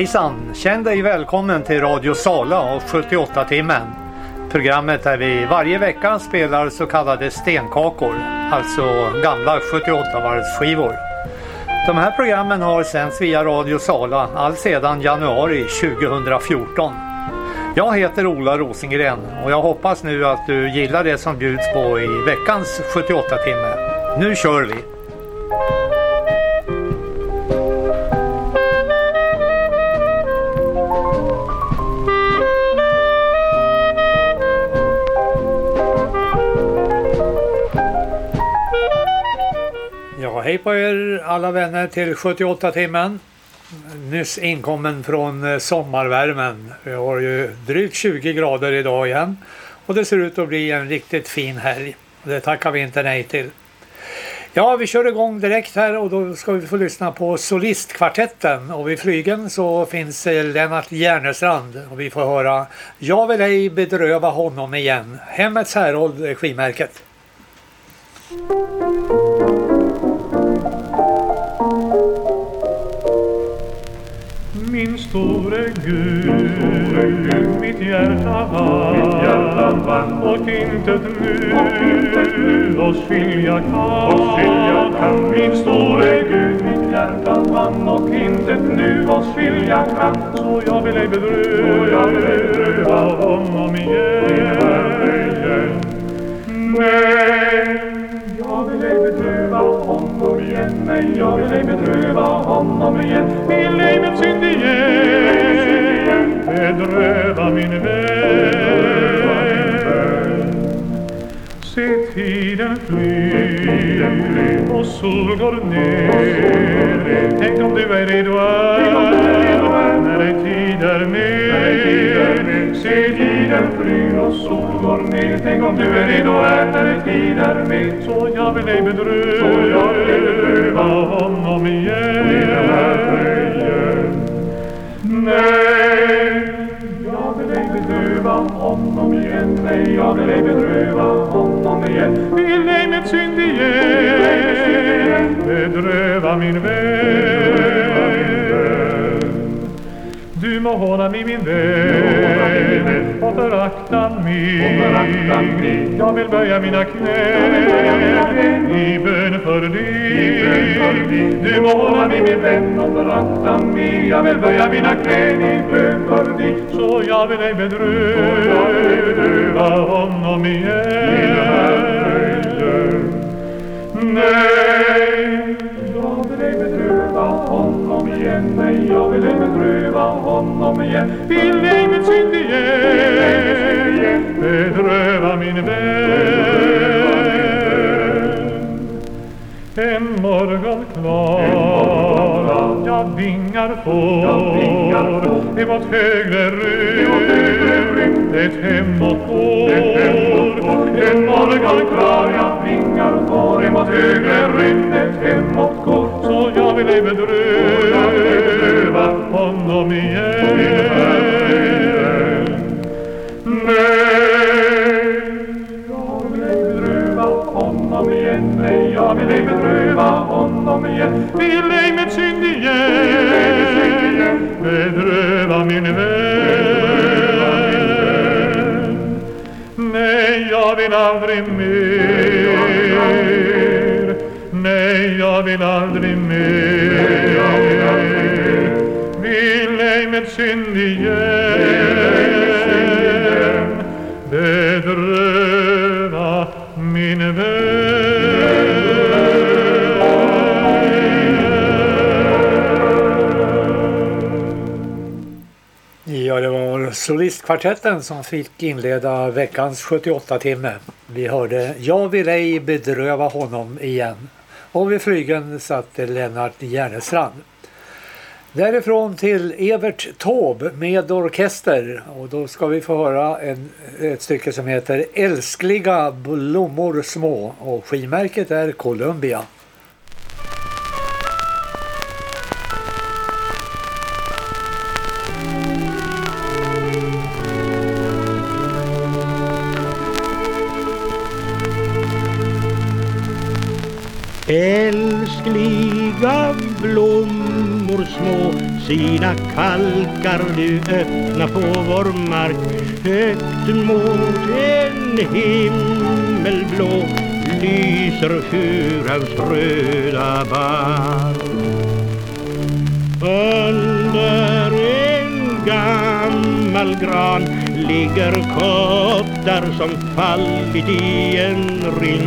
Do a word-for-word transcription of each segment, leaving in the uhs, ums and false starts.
Hejsan, känn dig välkommen till Radio Sala och sjuttioåtta timmen. Programmet där vi varje vecka spelar så kallade stenkakor, alltså gamla sjuttioåtta-varvsskivor. De här programmen har sänds via Radio Sala all sedan januari tjugohundrafjorton. Jag heter Ola Rosengren och jag hoppas nu att du gillar det som bjuds på i veckans sjuttioåtta timme. Nu kör vi! Ja, hej på er alla vänner till sjuttioåtta timmen. Nyss inkommen från sommarvärmen. Vi har ju drygt tjugo grader idag igen. Och det ser ut att bli en riktigt fin helg. Det tackar vi inte nej till. Ja, vi kör igång direkt här och då ska vi få lyssna på solistkvartetten. Och vid flygen så finns Lennart Järnestrand och vi får höra Jag vill ej bedröva honom igen. Hemmets Härold är skivmärket. Min store Gud, mitt hjärta vann, och intet nu oss skilja kan. Min store Gud, mitt hjärta vann, och intet nu oss skilja kan. Så jag vill ej bedröva honom igen. Nej, jag vill ej bedröva honom igen. Nej, jag vill ej bedröva honom igen. Vill ej med synd igen bedröva min vän. Se tiden flyr och sol går ner. Tänk om du är redo när dig tid är med. Se tiden flyr och sol går ner. Tänk om du är redo när dig tid är med. Så jag vill ej bedröva honom igen. Nej, jag vill ej bedröva honom igen. Nej, jag vill ej bedröva honom igen. Vill ej med synd igen bedröva min vän. Du må hålla mig min vän och förakta mig. Jag vill böja mina knän i bön för dig. Du må hålla mig min vän och förakta mig. Jag vill böja mina knän i bön för dig. Så jag vill ej bedröva honom igen. Nej, jag vill ej bedröva honom igen. Nej, jag vill ej bedröva honom igen. Vill ej med synd igen bedröva min vän. En morgon klar jag vingar får emot högre rymd ett hemåt går. En morgon klar jag vingar får emot högre rymd ett hemåt går. Så jag vill ej bedröva honom igen. Nej, jag vill ej bedröva honom igen. Nej, jag vill ej bedröva honom igen. Vill ej med synd igen bedröva min vän. Nej, jag vill aldrig mer. Nej, jag vill aldrig mer. Vill ej med synd igen bedröva min vän. Ja, det var solistkvartetten som fick inleda veckans sjuttioåtta timme. Vi hörde Jag vill ej bedröva honom igen. Och vid flygen satt Lennart Järnestrand. Därifrån till Evert Taube med orkester. Och då ska vi få höra en, ett stycke som heter Älskliga blommor små. Och skivmärket är Columbia. Älskliga blommor blommor små sina kalkar nu öppna på vår mark. Högt mot en himmelblå lyser furans röda bark. Under en gammal gran ligger kottar som fallit i en ring.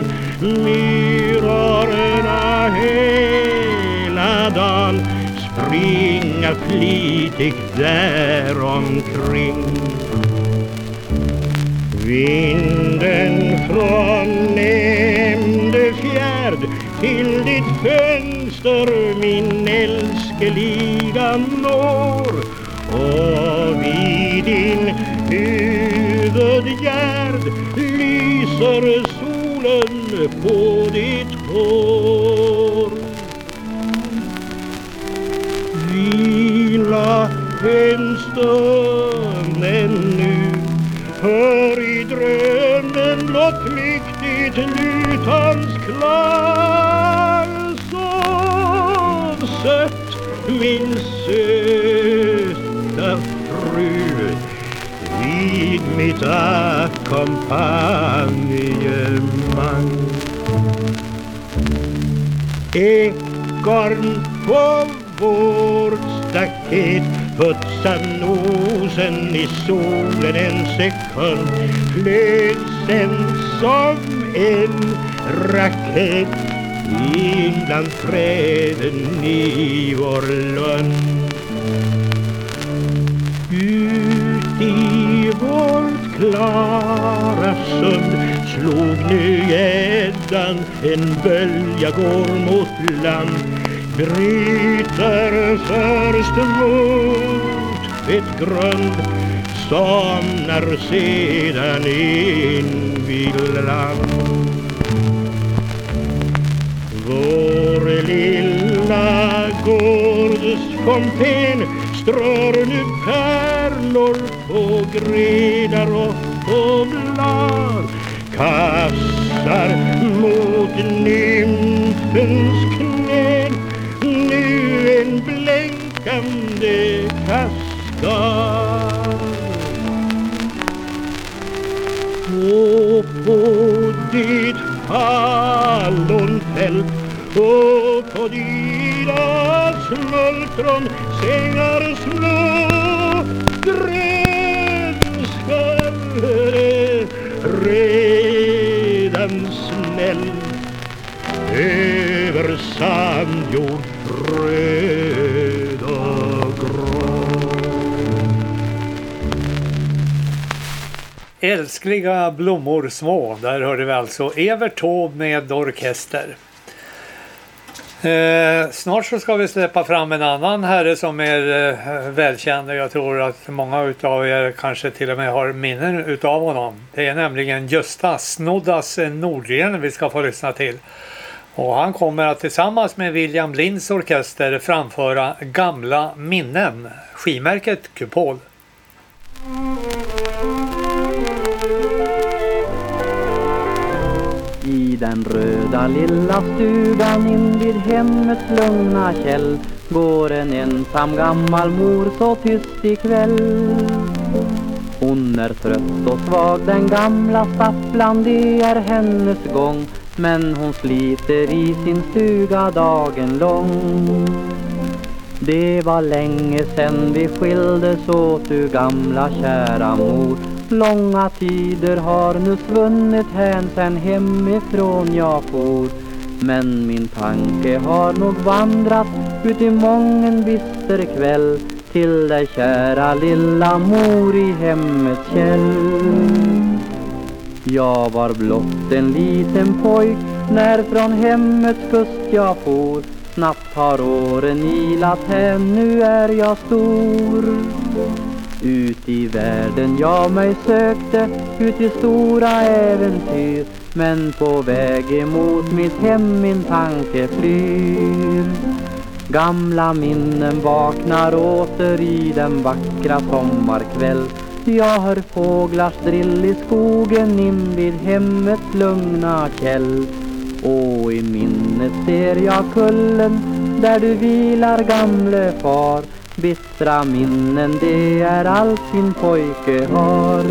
Myrorna hela dagen springa flitigt där omkring. Vinden från nämnde fjärd till ditt fönster min älskeliga når, och vid din huvudgärd lyser solen på ditt hår. Vila en stund ännu, hör i drömmen blott flyktigt lutans klang. Sov sött min söta fru vid mitt ackompanjemang. Ekorn på vårt staket putsar nosen i solen en sekund, flög sen som en raket in bland träden i vår lund. Ut i vårt klara sund slog nu gäddan, en bölja går mot land, bryter först mot ett grund, somnar sedan in vid land. Vår lilla gårdsfontän strör nu pärlor på gredar och på blad, kastar mot nymfens knän nu en blänkande kaskad. Och på ditt hallonfält och på dina smultron sängar små grönskallare redan snäll över sandjord röd och grå. Älskliga blommor små, där hörde vi alltså Evert Taube med orkester. Eh, snart så ska vi släppa fram en annan herre som är eh, välkänd. Jag tror att många utav er kanske till och med har minnen utav honom. Det är nämligen Gösta Snoddas Nordgren vi ska få lyssna till. Och han kommer att tillsammans med William Linds orkester framföra Gamla minnen, skimärket Kupol. I den röda lilla stugan invid hemmets lugna käll går en ensam gammal mor så tyst ikväll. Hon är trött och svag, den gamla stapplan, det är hennes gång, men hon sliter i sin stuga dagen lång. Det var länge sen vi skildes åt, du gamla kära mor. Långa tider har nu svunnit hän sen hemifrån jag for. Men min tanke har nog vandrat ut i mången bister kväll till dig kära lilla mor i hemmets käll. Jag var blott en liten pojk när från hemmets kust jag for. Snabbt har åren ilat hem, nu är jag stor. Ut i världen jag mig sökte, ut i stora äventyr. Men på väg emot mitt hem min tanke flyr. Gamla minnen vaknar åter i den vackra sommarkväll. Jag hör fåglars drill i skogen invid hemmets lugna käll. Och i minnet ser jag kullen där du vilar gamle far. Bittra minnen, det är allt din pojke har.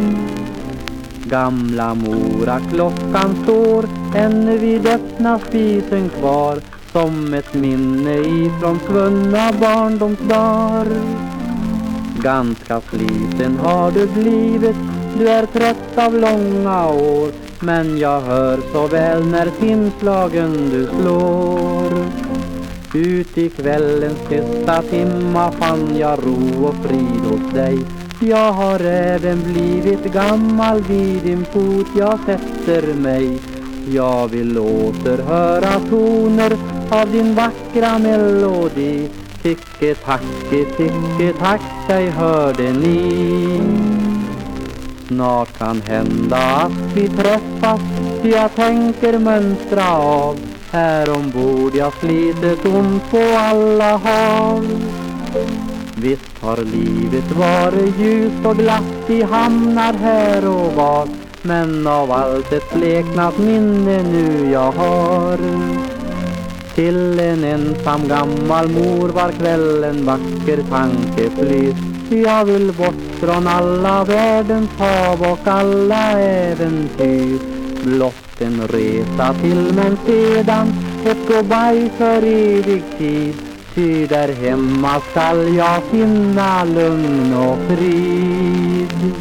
Gamla Mora, klockan står ännu vid öppna spisen kvar, som ett minne ifrån svunna barndomsdagar. Ganska sliten har du blivit, du är trött av långa år, men jag hör så väl när timslagen du slår. Ut i kvällens tysta timma fann jag ro och frid hos dig. Jag har även blivit gammal, vid din fot jag sätter mig. Jag vill återhöra toner av din vackra melodi. Ticke tacke, ticke tack, dig hörde ni. Snart kan hända att vi träffas, jag tänker mönstra av. Här ombord jag slitit ont på alla hav. Visst har livet varit ljust och glatt i hamnar här och var, men av allt ett bleknat minne nu jag har. Till en ensam gammal mor var kvällen vacker tanke flyt. Jag vill bort från alla världens hav och alla äventyr. Blott en resa till, men sedan ett goodbye för evig tid. Ty där hemma skall jag finna lugn och frid.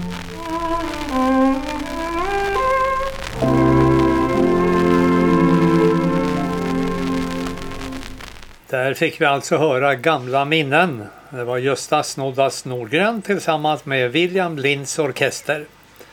Där fick vi alltså höra Gamla minnen. Det var Gösta Snoddas Nordgren tillsammans med William Linds orkester.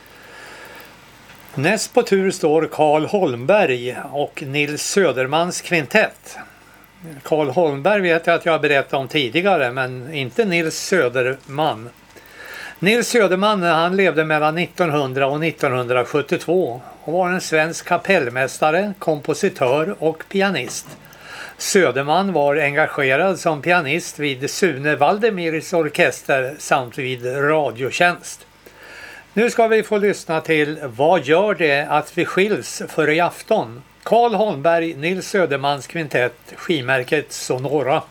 Näst på tur står Carl Holmberg och Nils Södermans kvintett. Carl Holmberg vet jag att jag har berättat om tidigare, men inte Nils Söderman. Nils Söderman, han levde mellan nittonhundra och nittonhundrasjuttiotvå och var en svensk kapellmästare, kompositör och pianist. Söderman var engagerad som pianist vid Sune Valdemirs orkester samt vid radiotjänst. Nu ska vi få lyssna till Vad gör det att vi skiljs för i afton? Carl Holmberg, Nils Södermans kvintett, skimärket Sonora.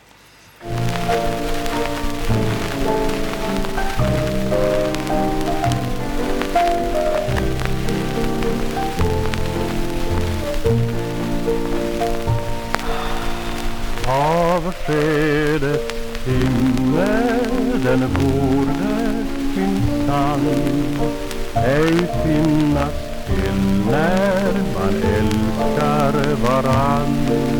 Avskedets timme, den borde minsann ej finnas till när man älskar varann.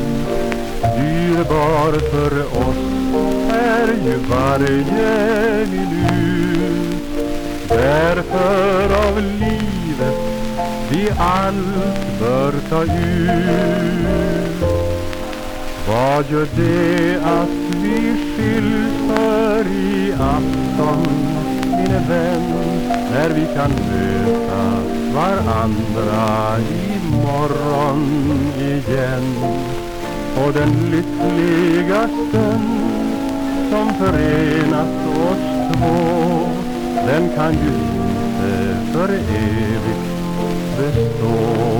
Dyrbar för oss är ju varje minut, därför av livet vi allt bör ta ut. Vad gör det att vi skiljs för i afton, min vän, när vi kan möta varandra imorgon igen? Och den lyckliga stund som förenat oss två, den kan ju inte för evigt bestå.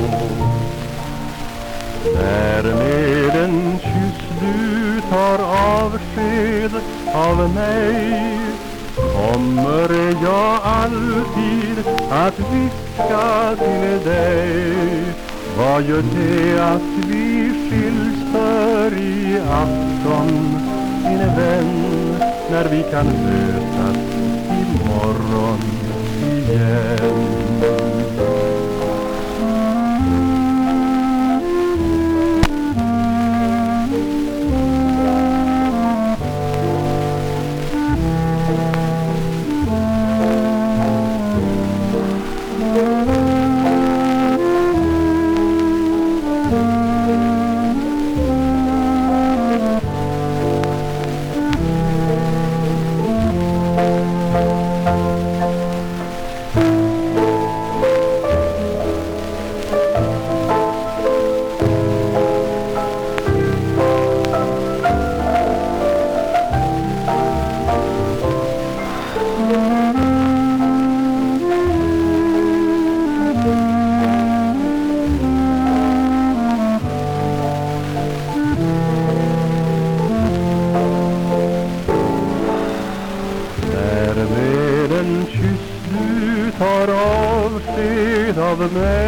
När med en kyss du tar avsked av mig, kommer jag alltid att viska till dig. Vad gör det att vi skiljs för i afton, min vän, när vi kan mötas imorgon igen?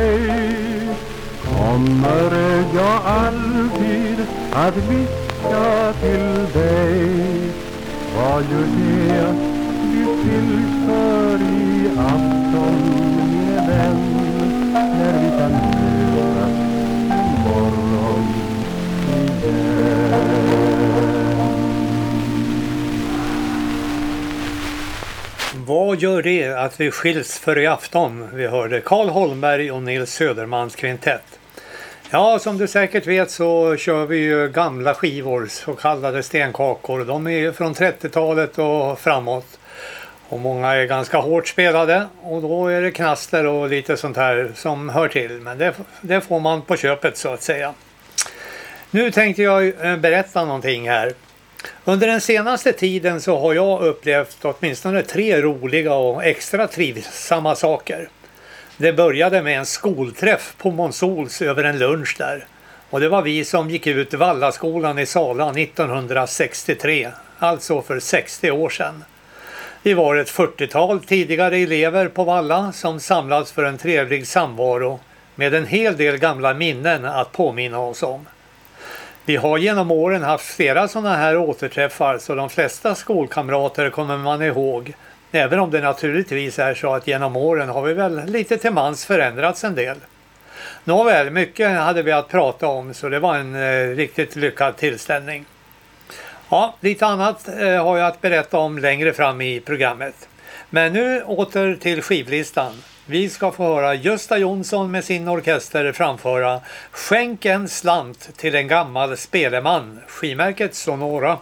dig kommer jag alltid att viska till dig. Vad gör det du skiljs för i afton, min vän, när vi kan mötas imorgon igen? Vad gör det att vi skiljs för i afton? Vi hörde Carl Holmberg och Nils Södermans kvintett. Ja, som du säkert vet så kör vi ju gamla skivor, så kallade stenkakor. De är från trettiotalet och framåt. Och många är ganska hårt spelade och då är det knaster och lite sånt här som hör till. Men det, det får man på köpet så att säga. Nu tänkte jag berätta någonting här. Under den senaste tiden så har jag upplevt åtminstone tre roliga och extra trivsamma saker. Det började med en skolträff på Monsols över en lunch där. Och det var vi som gick ut Vallaskolan i Sala nittonhundrasextiotre, alltså för sextio år sedan. Vi var ett fyrtiotal tidigare elever på Valla som samlats för en trevlig samvaro med en hel del gamla minnen att påminna oss om. Vi har genom åren haft flera sådana här återträffar så de flesta skolkamrater kommer man ihåg. Även om det naturligtvis är så att genom åren har vi väl lite till mans förändrats en del. Nåväl, mycket hade vi att prata om så det var en eh, riktigt lyckad tillställning. Ja, lite annat eh, har jag att berätta om längre fram i programmet. Men nu åter till skivlistan. Vi ska få höra Gösta Jonsson med sin orkester framföra Skänk en slant till en gammal speleman, skivmärket Sonora.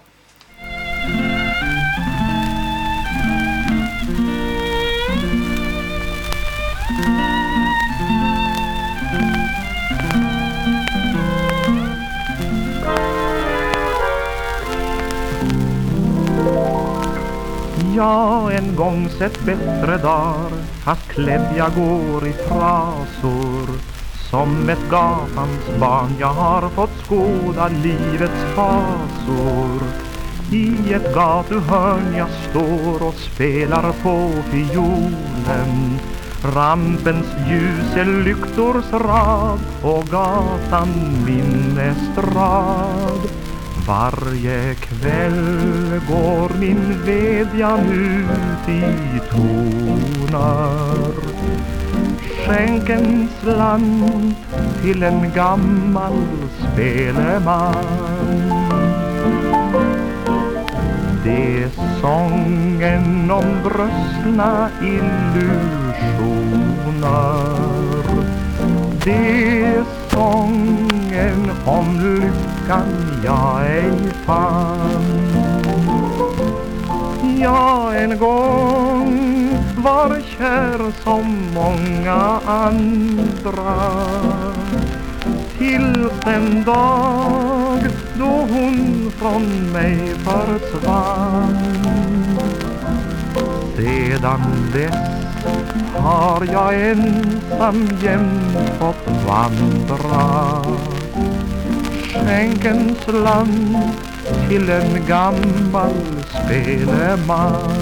Ja, en gång sett bättre dagar, fast klädd jag går i frasor. Som ett gatans barn jag har fått skåda livets fasor. I ett gatuhörn jag står och spelar på fiolen. Rampens ljus är lyktors rad och gatan min estrad. Varje kväll går min vädjan ut i tonar. Skänk en slant till en gammal speleman. Det är sången om bröstna illusioner. Det är sången om lyckan jag ej fann. Jag en gång var kär som många andra, till den dag då hon från mig försvann. Sedan dess har jag ensam jämt fått vandra. Skänk en slant till en gammal speleman.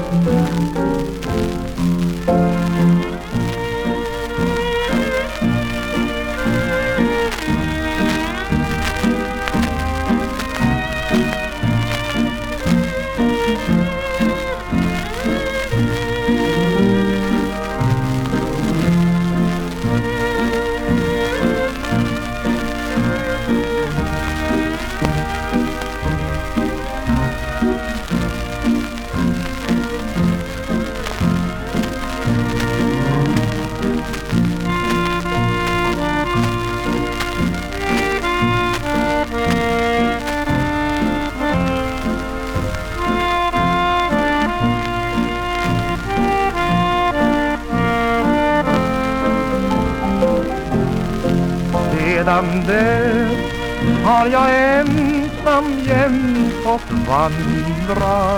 Sedan dess har jag ensam jämt fått vandra.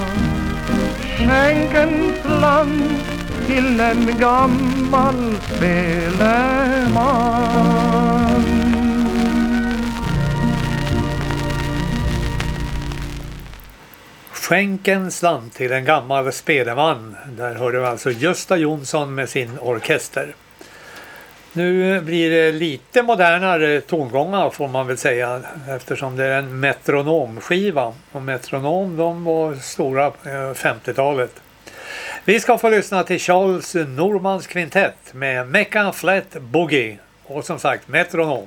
Skänk en slant till en gammal speleman. Skänk en slant till en gammal speleman. Där hörde vi alltså Gösta Jonsson med sin orkester. Nu blir det lite modernare tongångar får man väl säga, eftersom det är en metronomskiva. Och metronom, de var stora på femtiotalet. Vi ska få lyssna till Charles Normans kvintett med Mecca Flat Boogie. Och som sagt, metronom.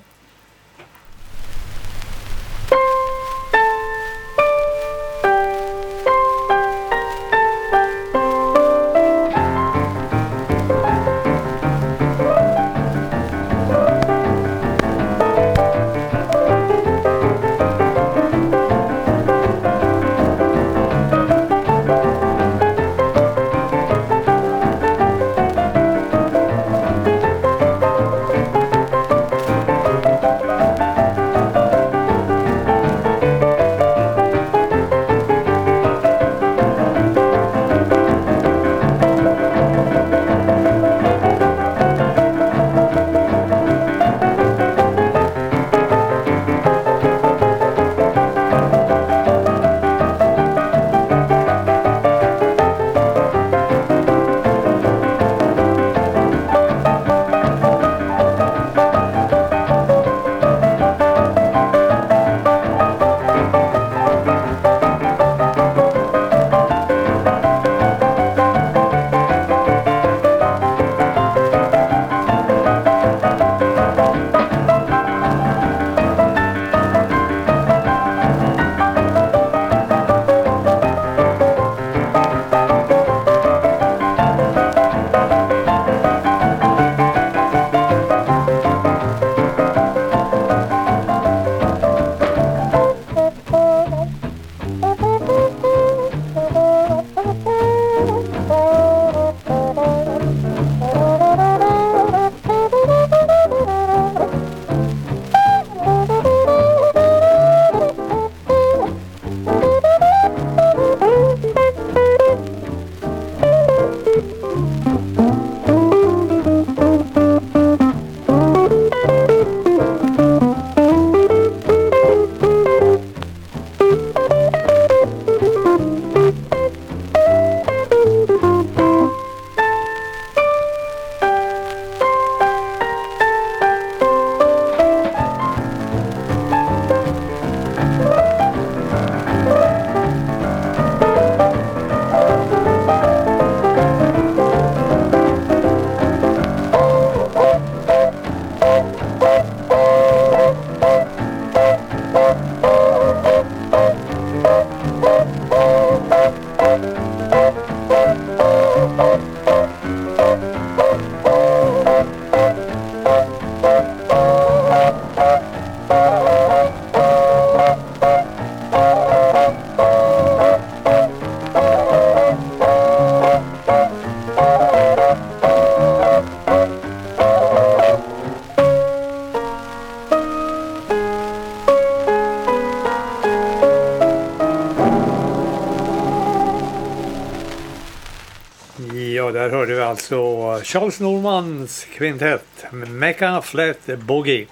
Ja, där hörde vi alltså Charles Normans kvintett Mecca Flat Boogie.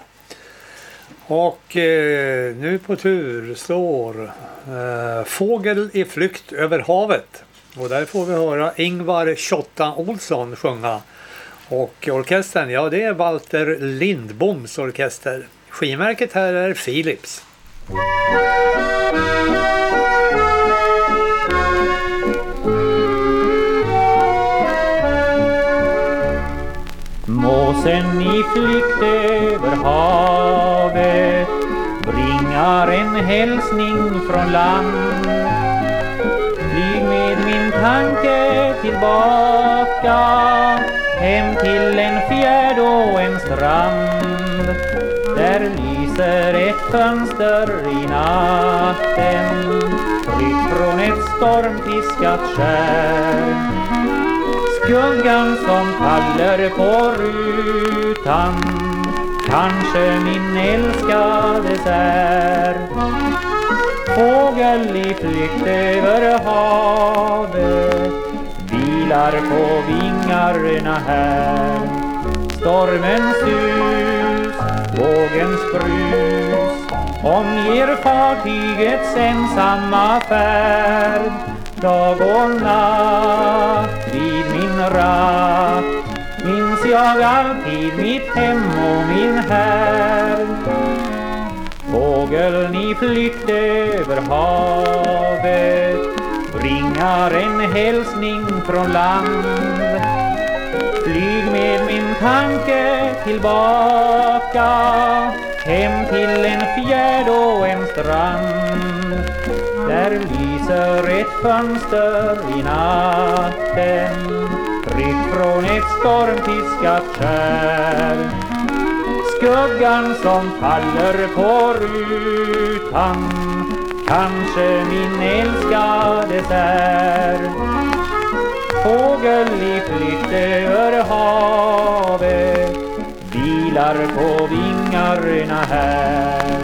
Och eh, nu på tur står eh, Fågel i flykt över havet. Och där får vi höra Ingvar Tjotta Olsson sjunga. Och orkestern, ja det är Walter Lindboms orkester. Skivmärket här är Philips. Måsen i flykt över havet bringar en hälsning från land. Flyg med min tanke tillbaka hem till en fjärd och en strand. Där lyser ett fönster i natten, fritt från ett stormpiskat skär. Skuggan som faller på rutan, kanske min älskades är. Fågel i flykt över havet vilar på vingarna här. Stormens sus, vågens brus omger fartygets ensamma färd. Dag och natt vid min ratt minns jag alltid mitt hem och min här. Fågeln i flykt över havet bringar en hälsning från land. Flyg med min tanke tillbaka hem till en fjärd och en strand. Där lyser ett fönster i natten, tryck från ett stormpiskat skär. Skuggan som faller på rutan, kanske min älskades är. Fågel i flykt över havet vilar på vingarna här.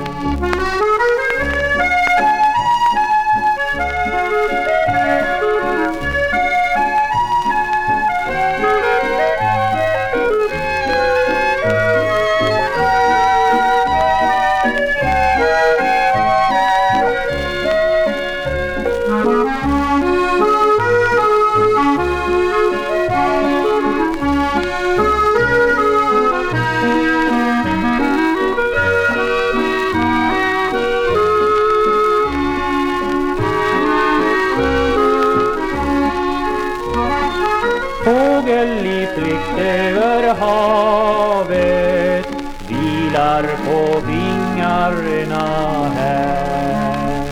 Havet vilar på vingarna här.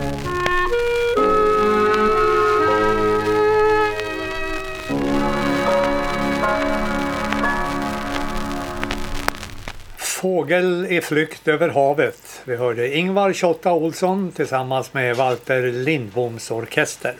Fågel i flykt över havet. Vi hörde Ingvar Tjotta Olsson tillsammans med Walter Lindboms orkester.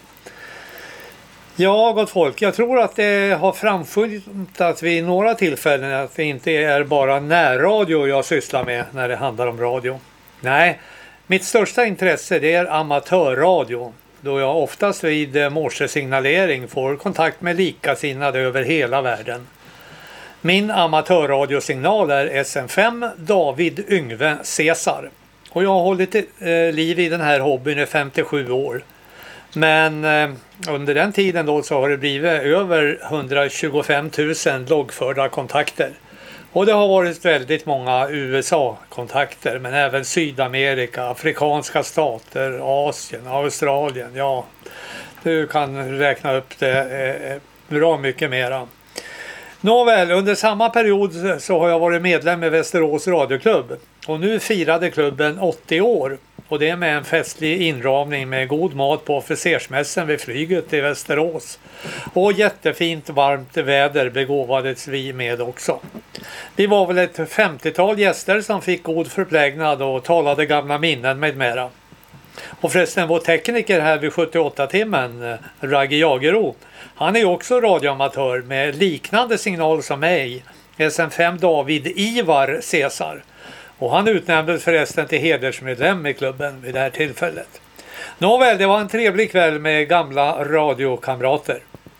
Ja, gott folk, jag tror att det har framskymtat vid några tillfällen att det inte är bara närradio jag sysslar med när det handlar om radio. Nej, mitt största intresse det är amatörradio, då jag oftast vid morsesignalering får kontakt med likasinnade över hela världen. Min amatörradiosignal är S M fem David Yngve Cesar och jag har hållit eh, liv i den här hobbyn i femtiosju år. Men eh, under den tiden då så har det blivit över hundratjugofem tusen loggförda kontakter. Och det har varit väldigt många U S A-kontakter, men även Sydamerika, afrikanska stater, Asien, Australien. Ja, du kan räkna upp det eh, bra mycket mera. Nåväl, under samma period så har jag varit medlem i Västerås radioklubb. Och nu firade klubben åttio år. Och det är med en festlig inramning med god mat på officersmässen vid flyget i Västerås. Och jättefint varmt väder begåvades vi med också. Vi var väl ett femtiotal gäster som fick god förplägnad och talade gamla minnen med mera. Och förresten vår tekniker här vid sjuttioåtta-timmen, Raggi Jagero, han är också radioamatör med liknande signal som mig, S M fem David Ivar Cesar. Och han utnämndes förresten till hedersmedlem i klubben vid det här tillfället. Nåväl, det var en trevlig kväll med gamla radiokamrater.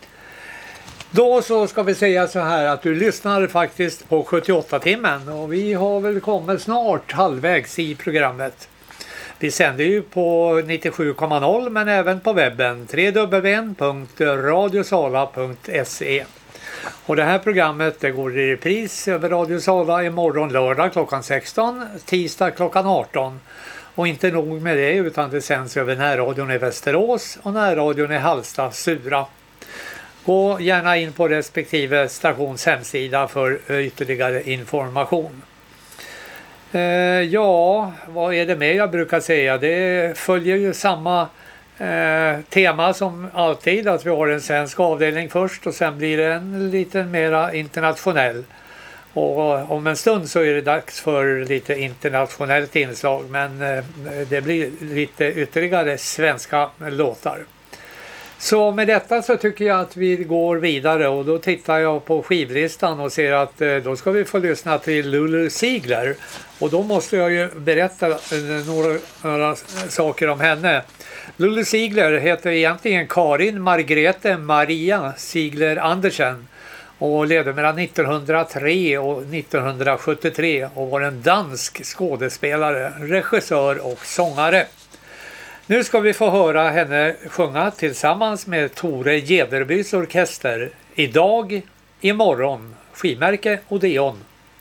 Då så ska vi säga så här att du lyssnar faktiskt på sjuttioåtta-timmen och vi har väl kommit snart halvvägs i programmet. Vi sänder ju på nittiosju komma noll men även på webben w w w punkt radiosala punkt se. Och det här programmet det går i repris över Radio Sala imorgon lördag klockan sexton, tisdag klockan arton. Och inte nog med det utan det sänds över närradion i Västerås och närradion i Halsta Sura. Gå gärna in på respektive stations hemsida för ytterligare information. Eh, ja, vad är det med jag brukar säga? Det följer ju samma eh, tema som alltid. Att vi har en svensk avdelning först och sen blir det en lite mera internationell. Och om en stund så är det dags för lite internationellt inslag. Men eh, det blir lite ytterligare svenska låtar. Så med detta så tycker jag att vi går vidare och då tittar jag på skivlistan och ser att eh, då ska vi få lyssna till Lulu Ziegler. Och då måste jag ju berätta eh, några, några saker om henne. Lulu Ziegler heter egentligen Karin Margrethe Maria Ziegler Andersen och levde mellan nittonhundratre och nittonhundrasjuttiotre och var en dansk skådespelare, regissör och sångare. Nu ska vi få höra henne sjunga tillsammans med Tore Gederbys orkester Idag, imorgon skivmärke Odeon.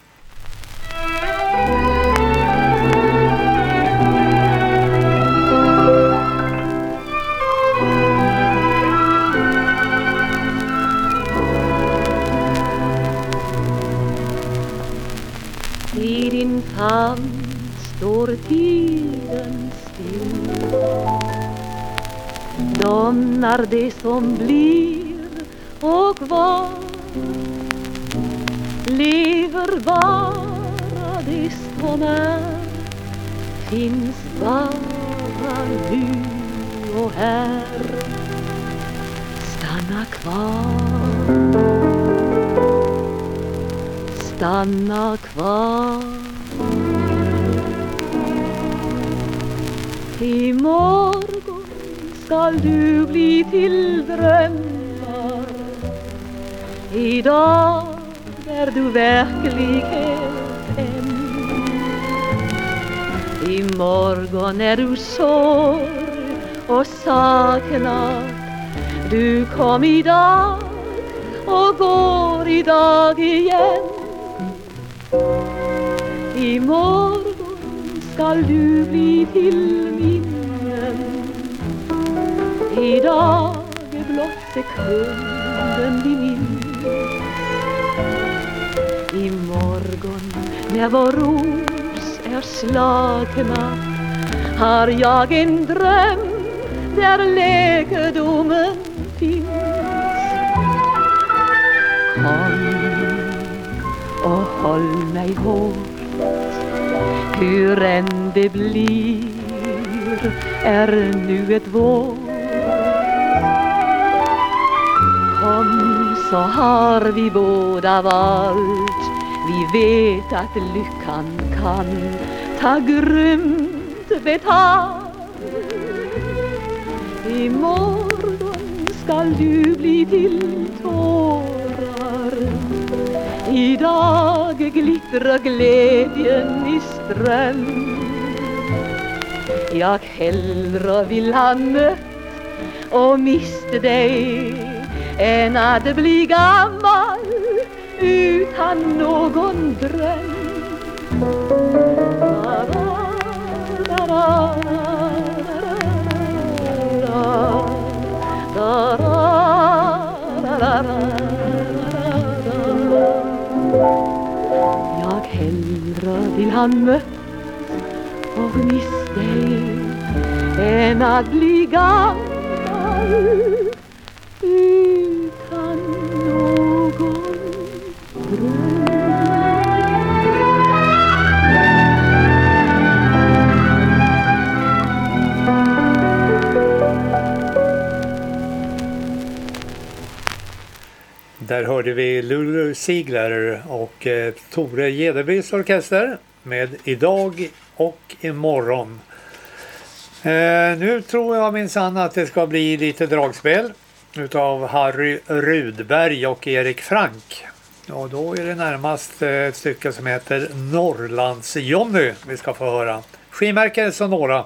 I din famn står tiden still. Domnar det som blir och var. Lever bara det som är. Finns bara nu och här. Stanna kvar. Stanna kvar. I morgon skall du bli till drömmar. Idag är du verklighet än. I morgon är du sorg och saknad. Du kom idag och går idag igen. I morgon skall du bli till minnen. Idag är blott sekunden vi minns. I morgon när vår ros är slagna har jag en dröm där läkedomen finns. Kom och håll mig hårt. Hur än det blir är nu ett vår. Kom så har vi båda valt. Vi vet att lyckan kan ta grymt betalt. I morgon skall du bli till tårar. Idag glittrar glädjen i ström. Jag hellre vill ha mött och mist dig än att bli gammal utan någon dröm. Da, da, da, da, da, da, da. Jag hellre vill ha mött och mist dig än att bli gammal utan någon dröm. Där hörde vi Lulu Ziegler och eh, Tore Gedebys orkester med Idag och imorgon. Eh, nu tror jag minsann att det ska bli lite dragspel utav Harry Rudberg och Erik Frank. Och då är det närmast ett stycke som heter Norrlands Johnny vi ska få höra. Skivmärke Sonora.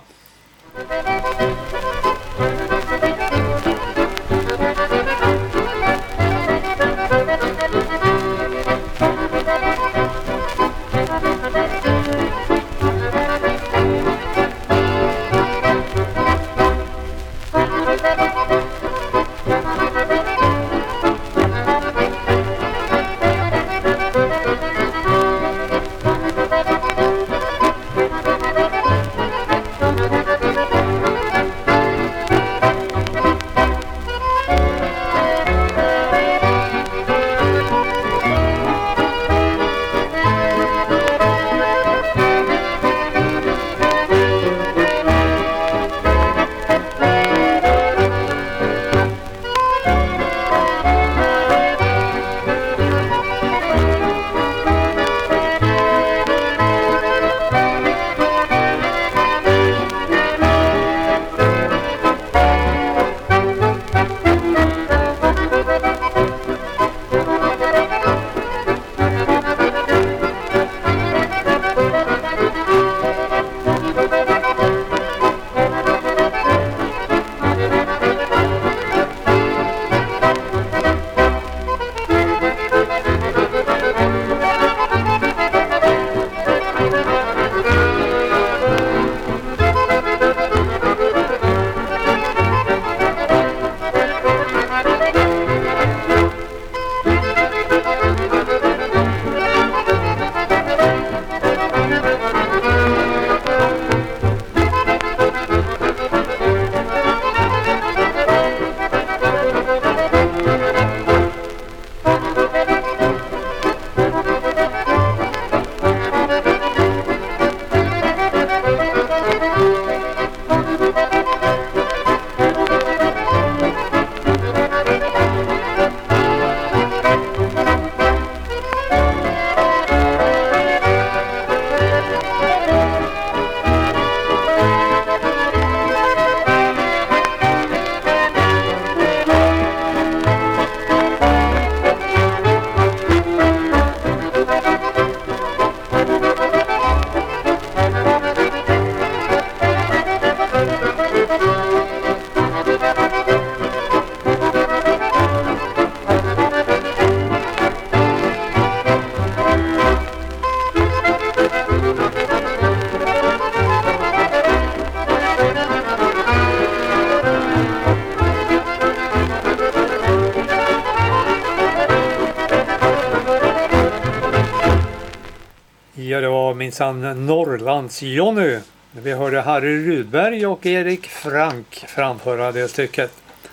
minsann Norrlands Jonny. Vi hörde Harry Rudberg och Erik Frank framföra det stycket.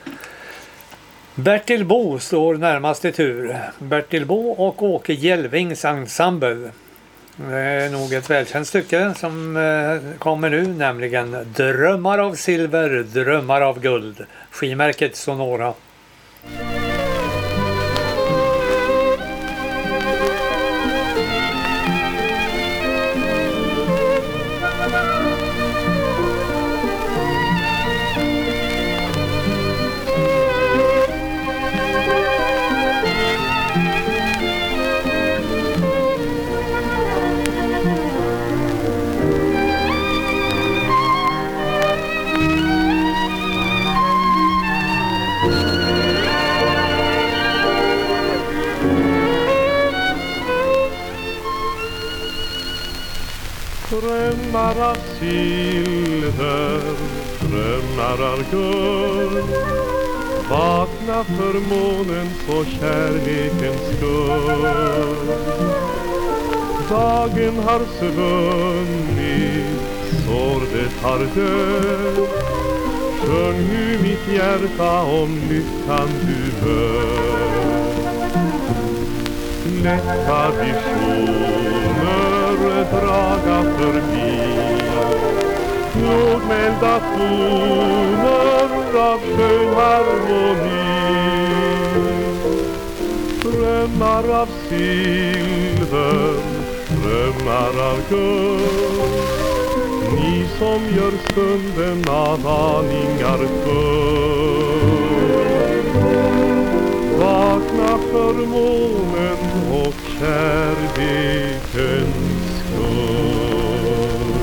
Bertil Bo står närmast i tur. Bertil Bo och Åke Jelvings ensemble. Det är nog ett välkänt stycke som eh, kommer nu, nämligen Drömmar av silver, drömmar av guld. Skimärket Sonora. Drömmar av silver, drömmar av guld. Vakna för månens och kärlekens skull. Dagen har svunnit, sordet har dött. Sjung nu mitt hjärta om lyckan du hör. Lätta visioner draga förbi, lågmälda toner av skön harmoni. Drömmar av silver, drömmar av guld. Ni som gör stunden av aningar full. Vakna för månen och kärlekens skull.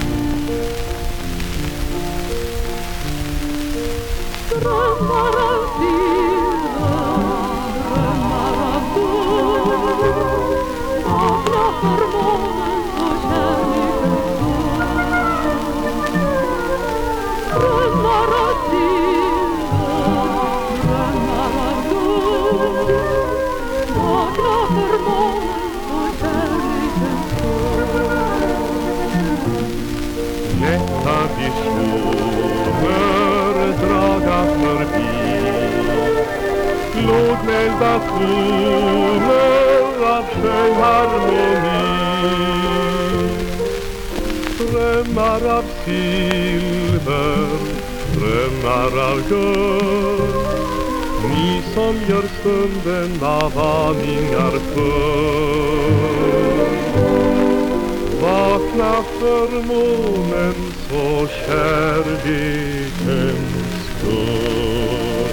Drömmar av silver, drömmar av guld. Vakna för månen och kärlekens skull. Drömmar av silver, drömmar av guld. Vakna för månen och kärlekens skull. Lätta visioner draga förbi, lågmälda toner av skön harmoni. Drömmar av silver, drömmar av guld. Ni som gör stunden av aningar full. Vakna för månens och kärlekens skull.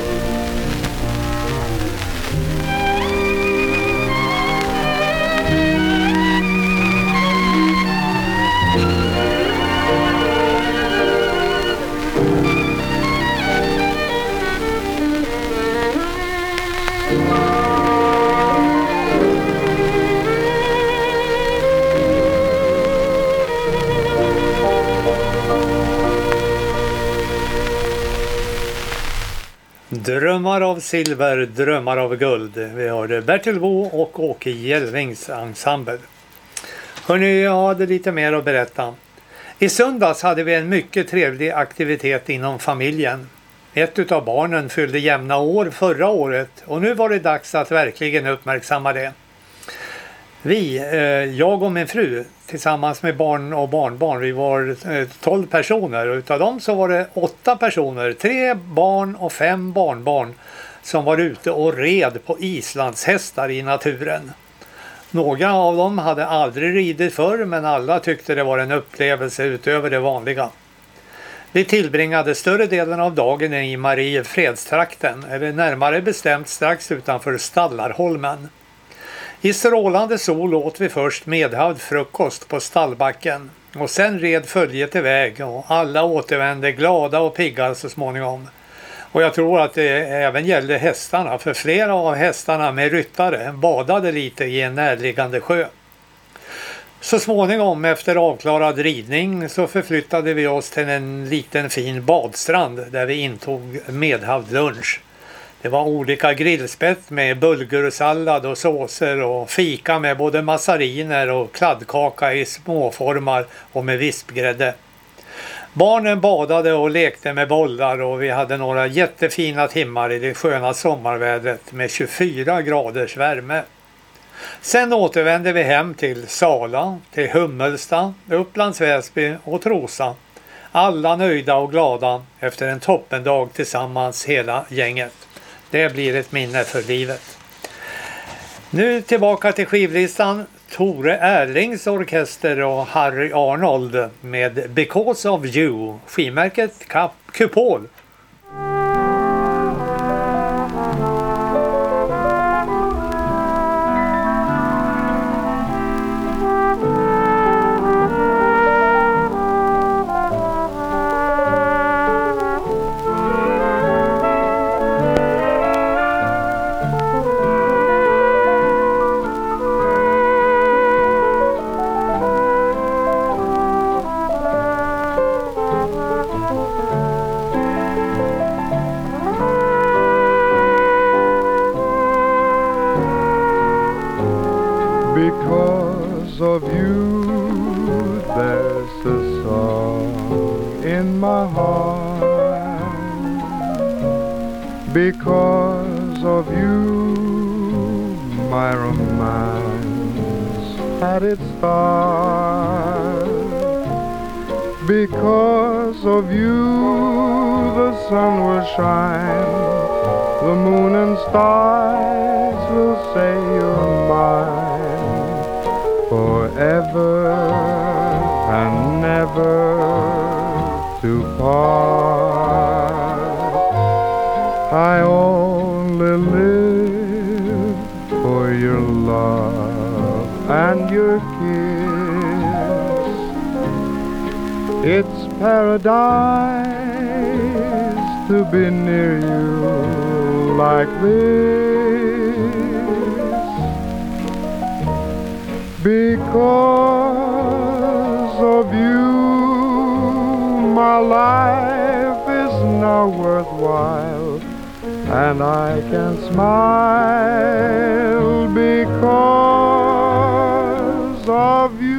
Drömmar av silver, drömmar av guld. Vi hörde Bertil Bo och Åke Jelvings ensemble. Hörrni, jag hade lite mer att berätta. I söndags hade vi en mycket trevlig aktivitet inom familjen. Ett utav barnen fyllde jämna år förra året och nu var det dags att verkligen uppmärksamma det. Vi, eh, jag och min fru, tillsammans med barn och barnbarn, vi var eh, tolv personer och utav dem så var det åtta personer, tre barn och fem barnbarn som var ute och red på islandshästar i naturen. Några av dem hade aldrig ridit förr, men alla tyckte det var en upplevelse utöver det vanliga. Vi tillbringade större delen av dagen i Mariefredstrakten, eller närmare bestämt strax utanför Stallarholmen. I strålande sol åt vi först medhavd frukost på stallbacken och sen red följet iväg och alla återvände glada och pigga så småningom. Och jag tror att det även gällde hästarna, för flera av hästarna med ryttare badade lite i en närliggande sjö. Så småningom efter avklarad ridning så förflyttade vi oss till en liten fin badstrand där vi intog medhavd lunch. Det var olika grillspett med bulgursallad och såser och fika med både massariner och kladdkaka i småformar och med vispgrädde. Barnen badade och lekte med bollar och vi hade några jättefina timmar i det sköna sommarvädret med tjugofyra graders värme. Sen återvände vi hem till Sala, till Hummelsta, Upplands Väsby och Trosa. Alla nöjda och glada efter en toppendag tillsammans hela gänget. Det blir ett minne för livet. Nu tillbaka till skivlistan. Tore Erlings orkester och Harry Arnold med Because of You. Skivmärket Kupol. Because of you, there's a song in my heart. Because of you, my romance had its start. Because of you, the sun will shine, the moon and stars will say you're mine. Forever and never to part. I only live for your love and your kiss. It's paradise to be near you like this. Because of you, my life is now worthwhile, and I can smile because of you.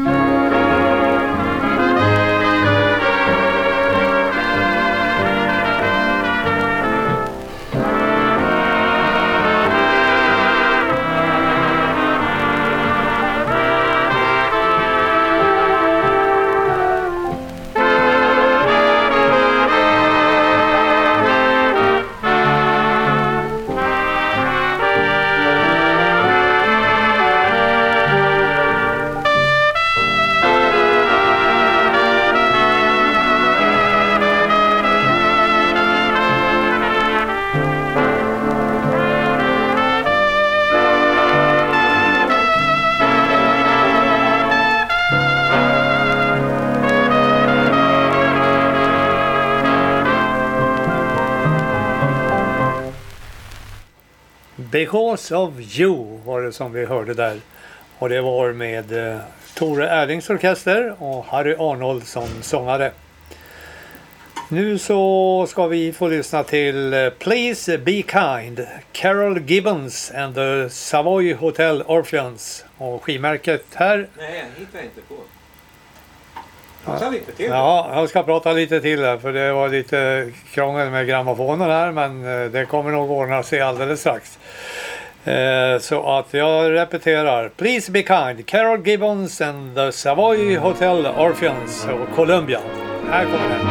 Because of You var det som vi hörde där. Och det var med eh, Tore Erlings orkester och Harry Arnold som sångare. Nu så ska vi få lyssna till eh, Please Be Kind, Carol Gibbons and the Savoy Hotel Orpheans. Och skivmärket här. Nej, hit var inte på. Prata lite till. Ja, jag ska prata lite till här för det var lite krångel med grammofonen här, men det kommer nog ordna sig alldeles strax. Eh, så att jag repeterar. Please Be Kind, Carol Gibbons and the Savoy Hotel Orpheans och Columbia. Här kommer den.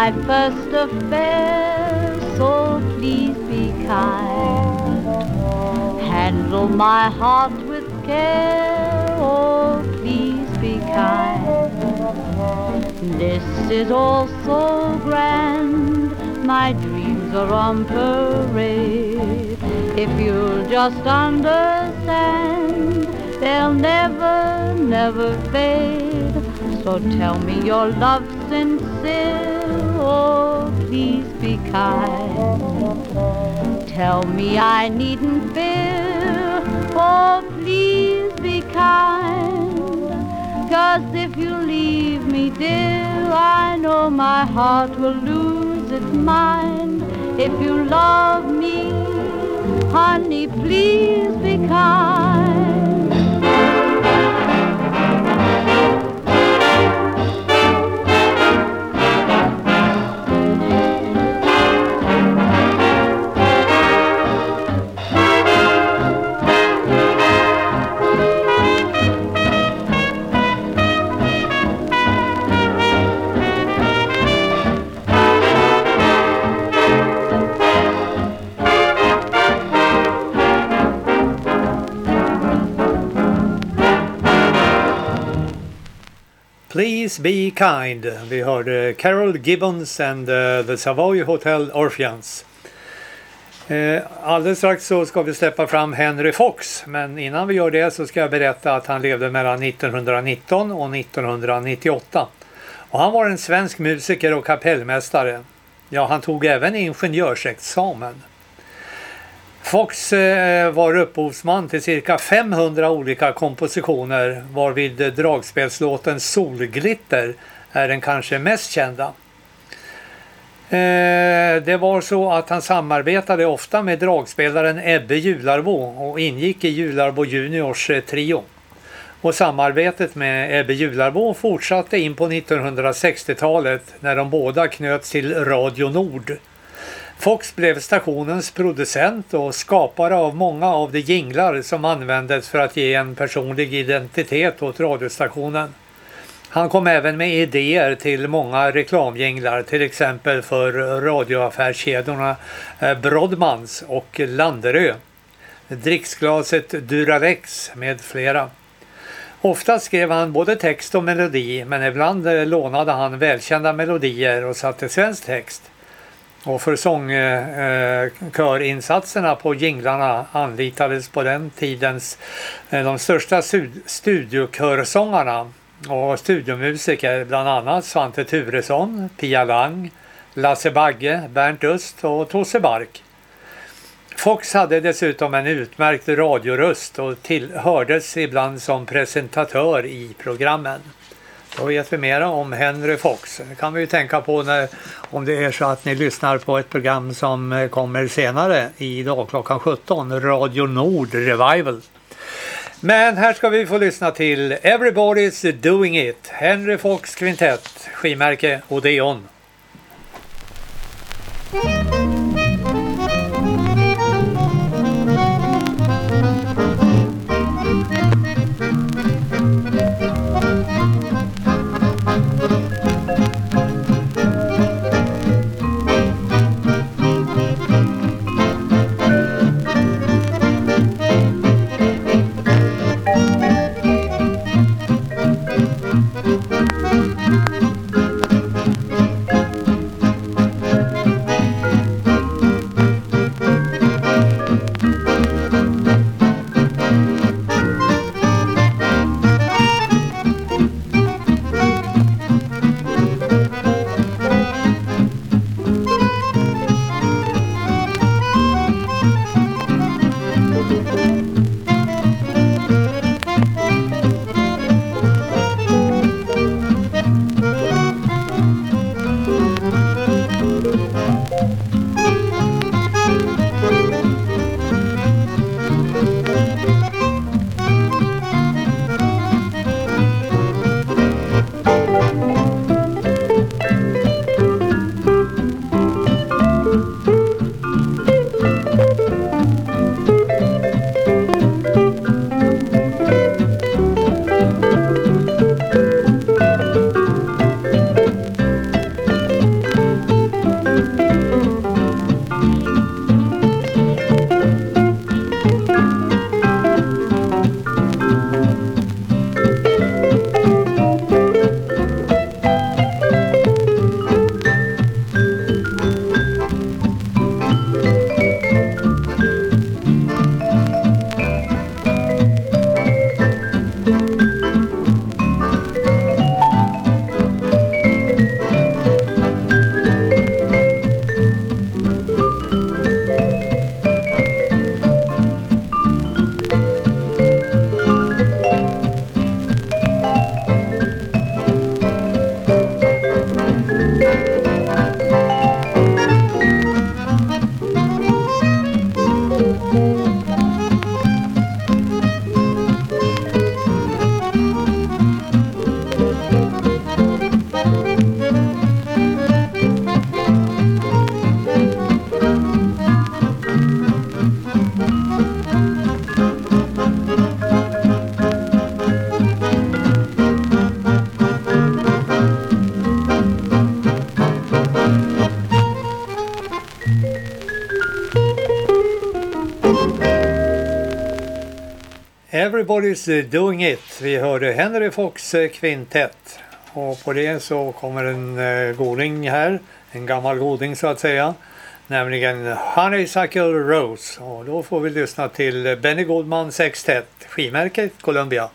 my first affair, so please be kind. Handle my heart with care, oh please be kind. This is all so grand, my dreams are on parade. If you'll just understand, they'll never, never fade. So tell me your love's sincere, oh please be kind. Tell me I needn't fear, oh please be kind. 'Cause if you leave me, dear, I know my heart will lose its mind. If you love me, honey, please be kind. Please be kind. Vi hörde Carol Gibbons and uh, the Savoy Hotel Orpheans. Eh, alldeles strax så ska vi släppa fram Henry Fox, men innan vi gör det så ska jag berätta att han levde mellan nittonhundranitton och nittonhundranittioåtta. Och han var en svensk musiker och kapellmästare. Ja, han tog även ingenjörsexamen. Fox eh, var upphovsman till cirka femhundra olika kompositioner, varvid dragspelslåten Solglitter är den kanske mest kända. Eh, det var så att han samarbetade ofta med dragspelaren Ebbe Jularbo och ingick i Jularbo Juniors eh, trio. Och samarbetet med Ebbe Jularbo fortsatte in på nittonhundrasextiotalet när de båda knöts till Radio Nord. Fox blev stationens producent och skapare av många av de jinglar som användes för att ge en personlig identitet åt radiostationen. Han kom även med idéer till många reklamjinglar, till exempel för radioaffärskedjorna Brodmans och Landerö, dricksglaset Duralex med flera. Ofta skrev han både text och melodi, men ibland lånade han välkända melodier och satte svensk text. Och för sångkörinsatserna på jinglarna anlitades på den tidens eh, de största stud- studiokörsångarna och studiomusiker, bland annat Svante Turesson, Pia Lang, Lasse Bagge, Bernt Öst och Tosse Bark. Fox hade dessutom en utmärkt radioröst och tillhördes ibland som presentatör i programmen. Då vet vi mera om Henry Fox. Det kan vi ju tänka på när, om det är så att ni lyssnar på ett program som kommer senare idag klockan sjutton, Radio Nord Revival. Men här ska vi få lyssna till Everybody's Doing It, Henry Fox kvintett, skivmärke Odeon. Everybody's Doing It. Vi hörde Henry Fox kvintett. Och på det så kommer en uh, goding här. En gammal goding så att säga. Nämligen Honeysuckle Rose. Och då får vi lyssna till Benny Goodman sextett. Skivmärket Columbia.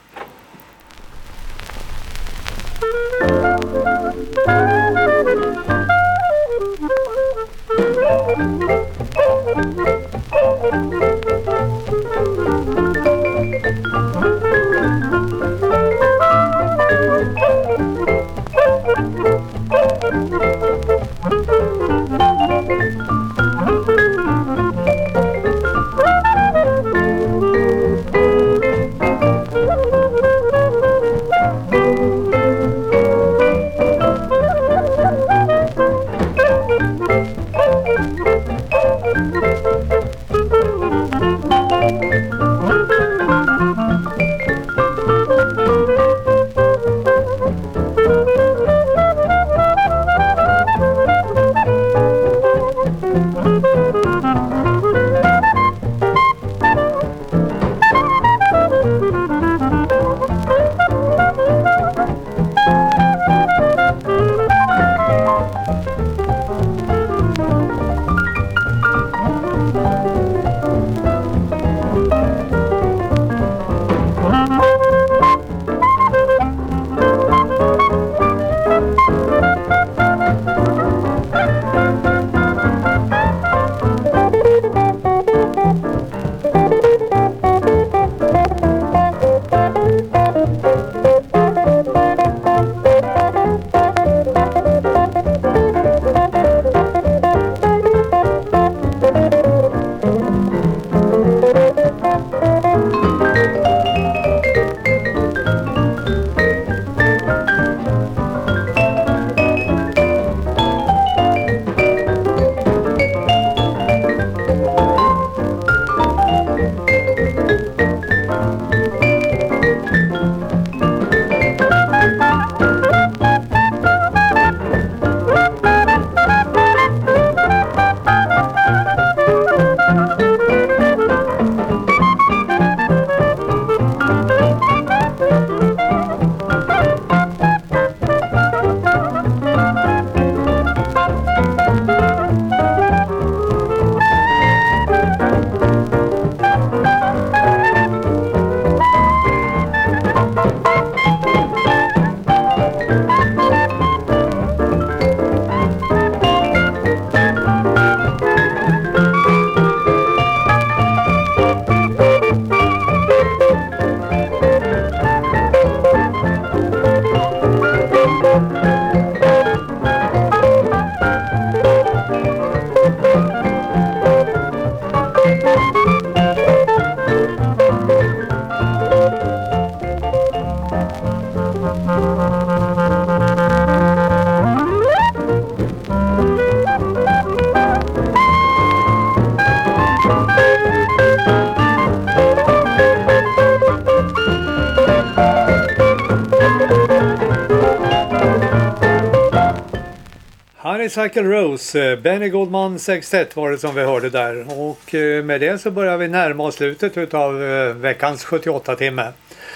Honeysuckle Rose, Benny Goodman sextett var det som vi hörde där. Och med det så börjar vi närma oss slutet av veckans sjuttioåtta timme.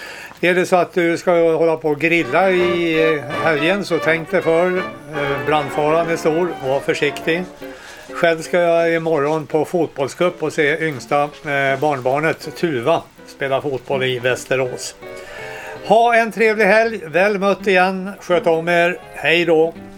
Är det så att du ska hålla på och grilla i helgen så tänk dig för. Brandfaran är stor, var försiktig. Själv ska jag imorgon på fotbollscup och se yngsta barnbarnet Tuva spela fotboll i Västerås. Ha en trevlig helg, väl mött igen, sköt om er, hej då!